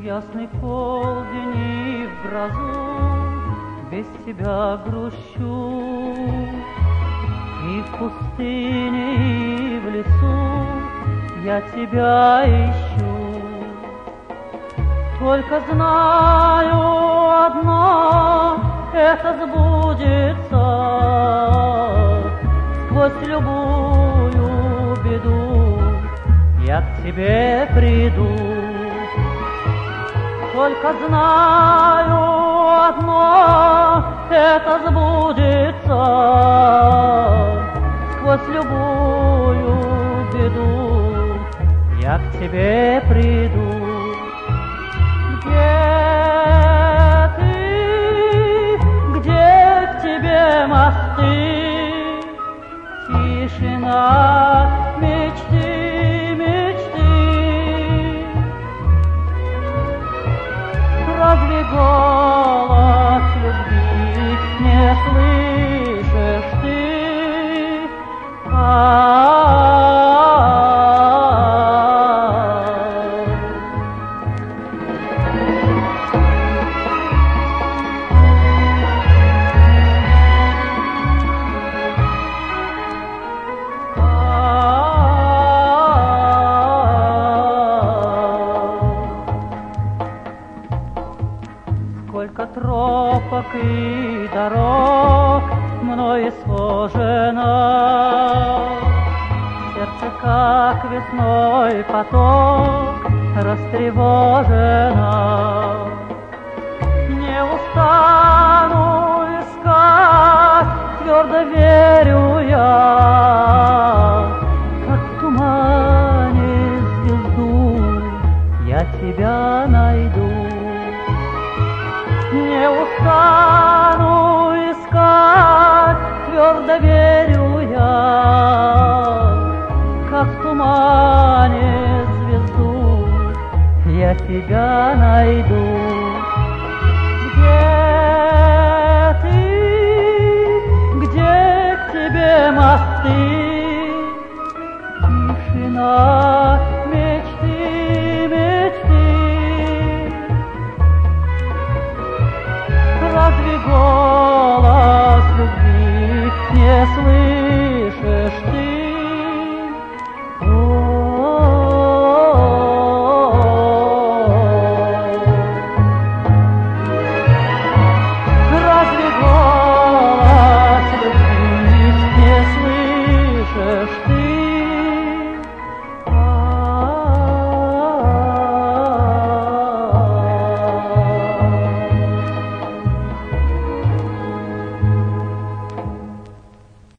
ясный полдень и в грозу без тебя грущу. И в пустыне, и в лесу я тебя ищу. Только знаю одно, это сбудется. Сквозь любую беду я к тебе приду. Только знаю одно, это сбудется. Сквозь любую беду я к тебе приду. Где ты, где к тебе мосты? Тишина, мечты, мечты. Разве голос любви не слышишь ты? Сколько тропок и дорог мною сложено, сердце, как весной поток, растревожено. Не устану искать, твердо верю я, как в тумане звезду я тебя найду. Не устану искать, твердо верю я, как в тумане звезду я тебя найду. Где ты, где к тебе мосты? Тишина.